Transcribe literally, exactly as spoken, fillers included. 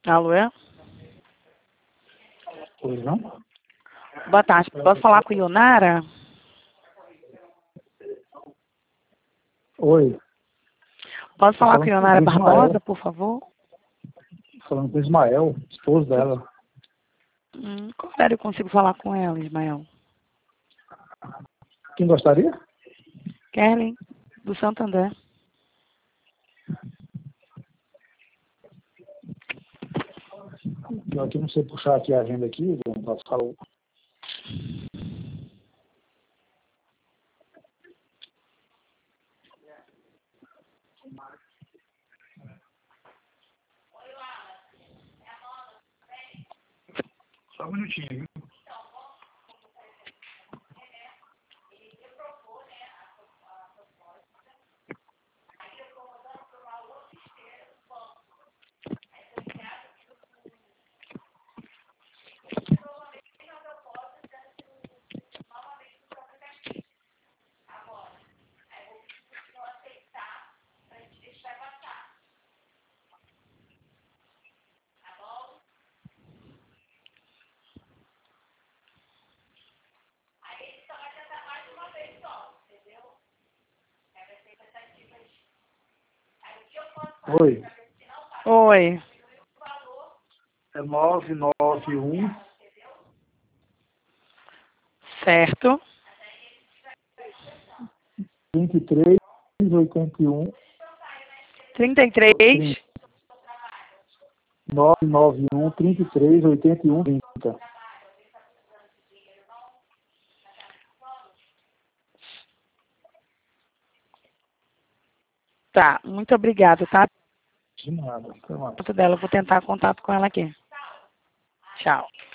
Alô, é? Pois não? Boa tarde. Posso falar com a Ionara? Oi. Posso Tô falar com a falando com Ionara o Barbosa, Ismael. por favor? Falando com o Ismael, esposo dela. Hum, qual horário eu consigo falar com ela, Ismael? Quem gostaria? Kelly, do Santander. Eu aqui não sei puxar aqui a agenda aqui, para falar. o- Só um minutinho, viu? Oi. Oi. É nove nove um, Certo. vinte e três, oitenta e um, trinta e três. nove nove um, trinta e três, oitenta e um, trinta. Tá, muito obrigada, tá? De nada. Até mais. Dela, vou tentar contato com ela aqui. Tchau.